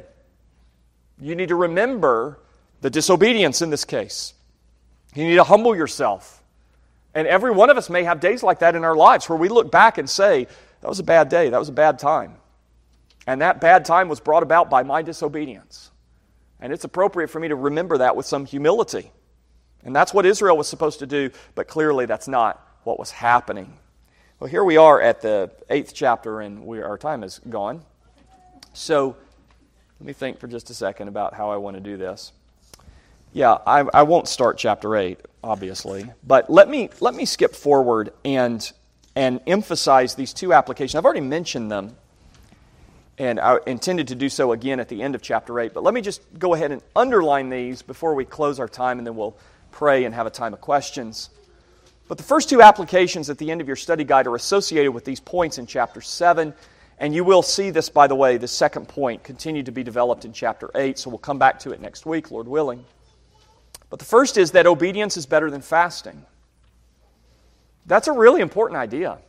You need to remember the disobedience in this case. You need to humble yourself. And every one of us may have days like that in our lives where we look back and say, that was a bad day. That was a bad time. And that bad time was brought about by my disobedience. And it's appropriate for me to remember that with some humility. And that's what Israel was supposed to do, but clearly that's not what was happening. Well, here we are at the eighth chapter, and we, our time is gone. So let me think for just a second about how I want to do this. Yeah, I, I won't start chapter eight, obviously, but let me let me skip forward and and emphasize these two applications. I've already mentioned them. And I intended to do so again at the end of chapter eight. But let me just go ahead and underline these before we close our time, and then we'll pray and have a time of questions. But the first two applications at the end of your study guide are associated with these points in chapter seven. And you will see this, by the way, the second point continue to be developed in chapter eight. So we'll come back to it next week, Lord willing. But the first is that obedience is better than fasting. That's a really important idea.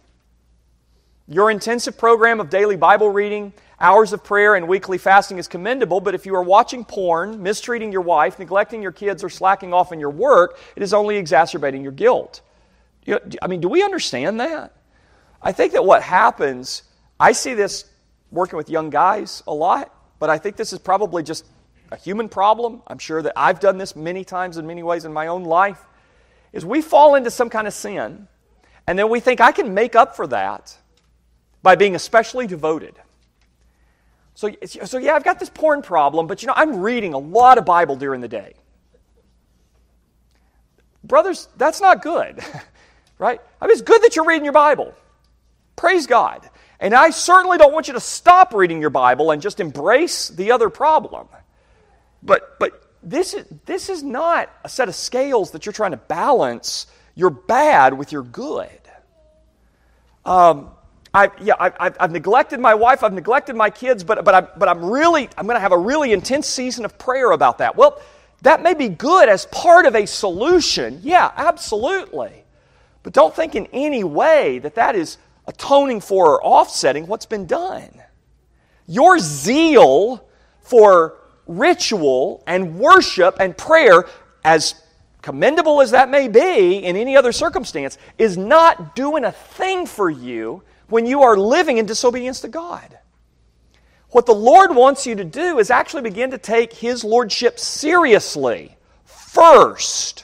Your intensive program of daily Bible reading, hours of prayer, and weekly fasting is commendable, but if you are watching porn, mistreating your wife, neglecting your kids, or slacking off in your work, it is only exacerbating your guilt. You know, I mean, do we understand that? I think that what happens, I see this working with young guys a lot, but I think this is probably just a human problem. I'm sure that I've done this many times in many ways in my own life, is we fall into some kind of sin, and then we think I can make up for that by being especially devoted. So, so yeah, I've got this porn problem, but you know, I'm reading a lot of Bible during the day. Brothers, that's not good, right? I mean, it's good that you're reading your Bible. Praise God. And I certainly don't want you to stop reading your Bible and just embrace the other problem. But, but this is, this is not a set of scales that you're trying to balance your bad with your good. Um, I, yeah, I, I've, I've neglected my wife, I've neglected my kids, but, but, I, but I'm really, I'm going to have a really intense season of prayer about that. Well, that may be good as part of a solution. Yeah, absolutely. But don't think in any way that that is atoning for or offsetting what's been done. Your zeal for ritual and worship and prayer, as commendable as that may be in any other circumstance, is not doing a thing for you when you are living in disobedience to God. What the Lord wants you to do is actually begin to take His Lordship seriously first.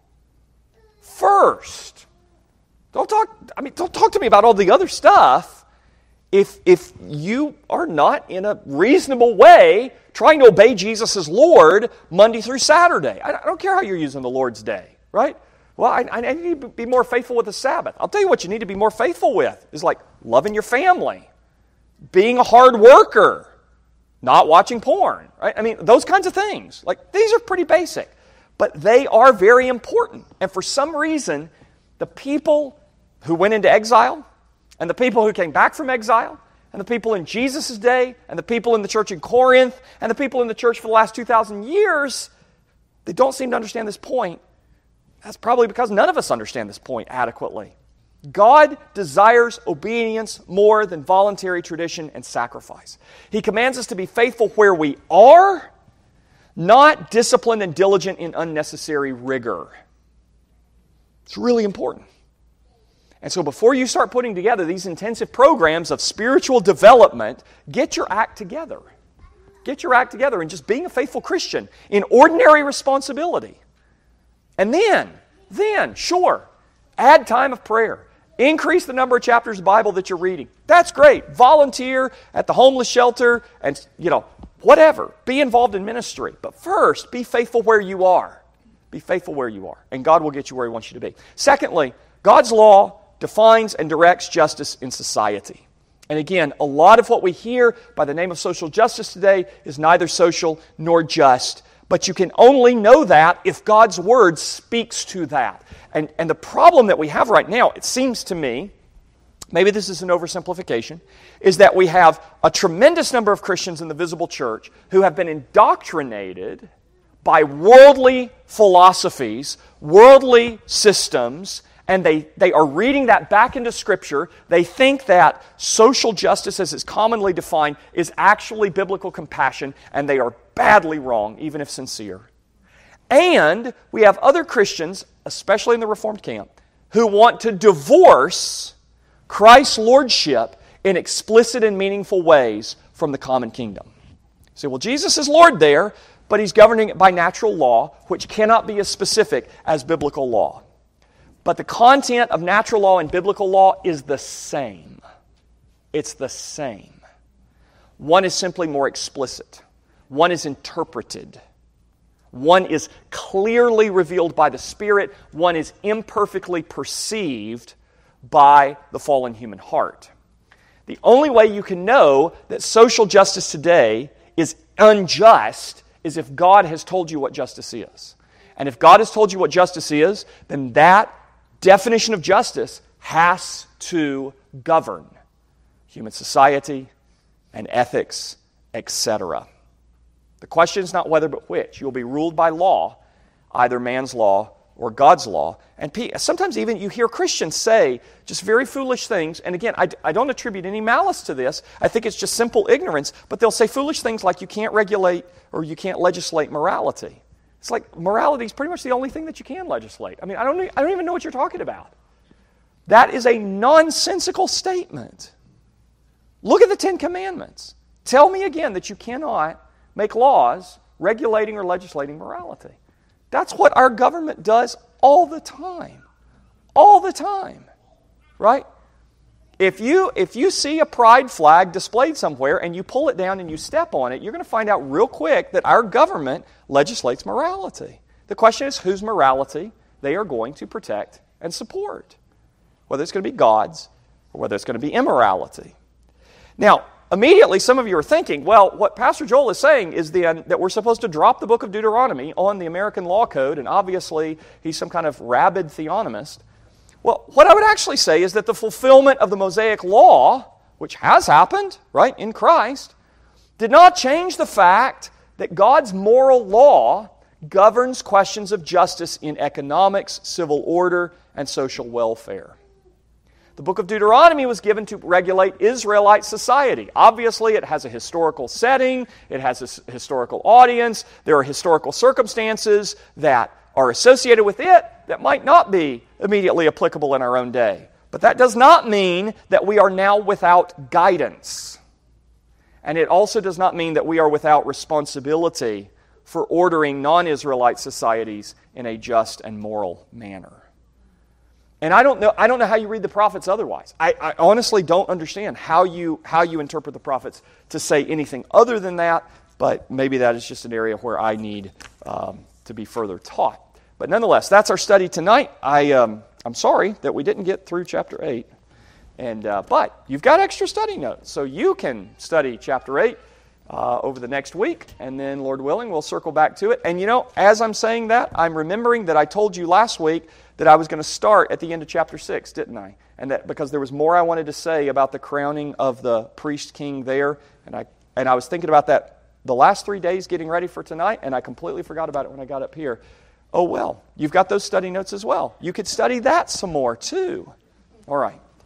First. Don't talk, I mean, don't talk to me about all the other stuff if, if you are not in a reasonable way trying to obey Jesus as Lord Monday through Saturday. I don't care how you're using the Lord's day, right? Well, I, I need to be more faithful with the Sabbath. I'll tell you what you need to be more faithful with is like loving your family, being a hard worker, not watching porn, right? I mean, those kinds of things. Like, these are pretty basic, but they are very important. And for some reason, the people who went into exile, and the people who came back from exile, and the people in Jesus' day, and the people in the church in Corinth, and the people in the church for the last two thousand years, they don't seem to understand this point. That's probably because none of us understand this point adequately. God desires obedience more than voluntary tradition and sacrifice. He commands us to be faithful where we are, not disciplined and diligent in unnecessary rigor. It's really important. And so before you start putting together these intensive programs of spiritual development, get your act together. Get your act together and just being a faithful Christian in ordinary responsibility. And then, then, sure, add time of prayer. Increase the number of chapters of the Bible that you're reading. That's great. Volunteer at the homeless shelter and, you know, whatever. Be involved in ministry. But first, be faithful where you are. Be faithful where you are. And God will get you where He wants you to be. Secondly, God's law defines and directs justice in society. And again, a lot of what we hear by the name of social justice today is neither social nor just. But you can only know that if God's Word speaks to that. And, and the problem that we have right now, it seems to me, maybe this is an oversimplification, is that we have a tremendous number of Christians in the visible church who have been indoctrinated by worldly philosophies, worldly systems, and they, they are reading that back into Scripture. They think that social justice, as it's commonly defined, is actually biblical compassion, and they are badly wrong, even if sincere. And we have other Christians, especially in the Reformed camp, who want to divorce Christ's lordship in explicit and meaningful ways from the common kingdom. You say, well, Jesus is Lord there, but He's governing it by natural law, which cannot be as specific as biblical law. But the content of natural law and biblical law is the same. It's the same. One is simply more explicit. One is interpreted. One is clearly revealed by the Spirit. One is imperfectly perceived by the fallen human heart. The only way you can know that social justice today is unjust is if God has told you what justice is. And if God has told you what justice is, then that definition of justice has to govern human society and ethics, et cetera. The question is not whether but which. You'll be ruled by law, either man's law or God's law. And sometimes even you hear Christians say just very foolish things. And again, I, I don't attribute any malice to this. I think it's just simple ignorance. But they'll say foolish things like you can't regulate or you can't legislate morality. It's like morality is pretty much the only thing that you can legislate. I mean, I don't, I don't even know what you're talking about. That is a nonsensical statement. Look at the Ten Commandments. Tell me again that you cannot make laws regulating or legislating morality. That's what our government does all the time. All the time. Right? If you, if you see a pride flag displayed somewhere and you pull it down and you step on it, you're going to find out real quick that our government legislates morality. The question is whose morality they are going to protect and support. Whether it's going to be God's or whether it's going to be immorality. Now, immediately some of you are thinking, well, what Pastor Joel is saying is the, uh, that we're supposed to drop the book of Deuteronomy on the American Law Code, and obviously he's some kind of rabid theonomist. Well, what I would actually say is that the fulfillment of the Mosaic Law, which has happened, right, in Christ, did not change the fact that God's moral law governs questions of justice in economics, civil order, and social welfare. The book of Deuteronomy was given to regulate Israelite society. Obviously, it has a historical setting, it has a historical audience, there are historical circumstances that are associated with it that might not be immediately applicable in our own day. But that does not mean that we are now without guidance. And it also does not mean that we are without responsibility for ordering non-Israelite societies in a just and moral manner. And I don't know, I don't know how you read the prophets otherwise. I, I honestly don't understand how you, how you interpret the prophets to say anything other than that, but maybe that is just an area where I need um, to be further taught. But nonetheless, that's our study tonight. I, um, I'm sorry that we didn't get through chapter eight. And, uh, but you've got extra study notes, so you can study chapter eight uh, over the next week, and then, Lord willing, we'll circle back to it. And you know, as I'm saying that, I'm remembering that I told you last week that I was going to start at the end of chapter six, didn't I? And that because there was more I wanted to say about the crowning of the priest-king there, and I and I was thinking about that the last three days getting ready for tonight, and I completely forgot about it when I got up here. Oh well, you've got those study notes as well. You could study that some more too. All right.